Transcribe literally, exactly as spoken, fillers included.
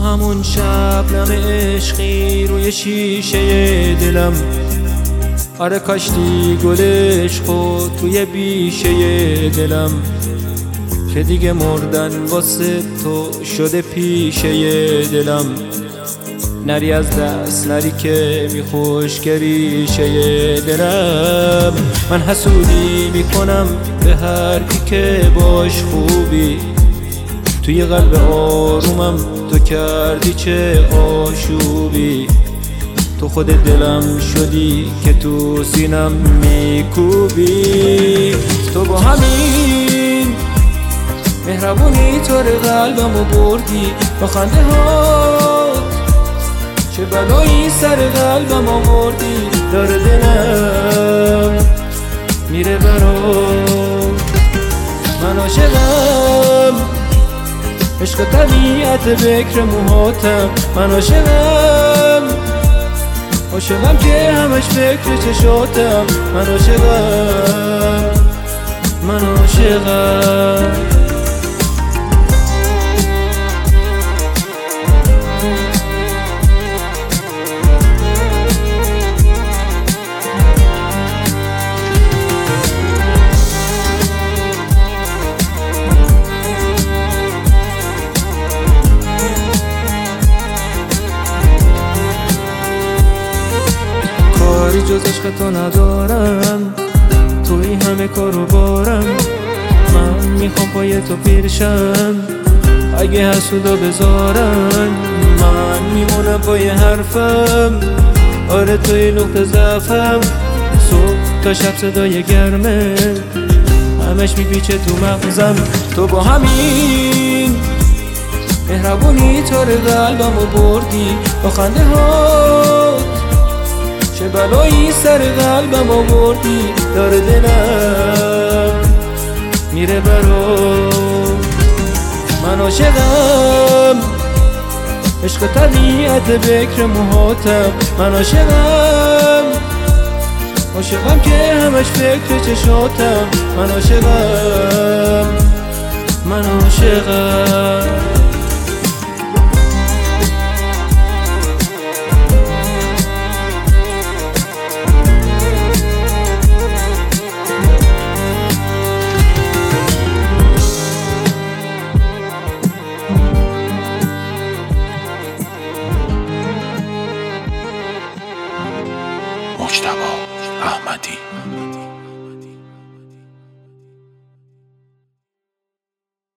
همون شبنم عشقی روی شیشه دلم، آره کاشتی گلش خود توی بیشه دلم، که دیگه مردن واسه تو شده پیشه دلم. نری از دست نری که میخوش گریشه دلم. من حسودی میکنم به هر کی که باش خوبی، توی قلب آرومم تو کردی چه آشوبی. تو خود دلم شدی که تو سینم میکوبی. تو با همین مهربونی تو رو قلبمو بردی، با خنده هات چه بلایی سر قلبم آوردی. داره دلم میره برام، من عاشقم عشق طبیعت بکر موهاتم. من عاشقم عاشقم که همش فکر چشاتم. من عاشقم من عاشقم کاری جز عشق تو ندارم، توی همه کارو بارم. من میخوام پای تو پیرشم، اگه حسودا بذارن من میمونم پای حرفم. آره توی نقطه ضعفم، صبح تا شب صدای گرمه همش میپیچه تو مغزم. تو با همین مهربونی تو رو قلبمو بردی، با خنده هات چه بلایی سر قلبم آوردی. داره دلم میره برام، من عاشقم عشق طبیعت بکر موهاتم. من عاشقم عاشقم که همش فکر چشاتم. من عاشقم من عاشقم مجتبی احمدی.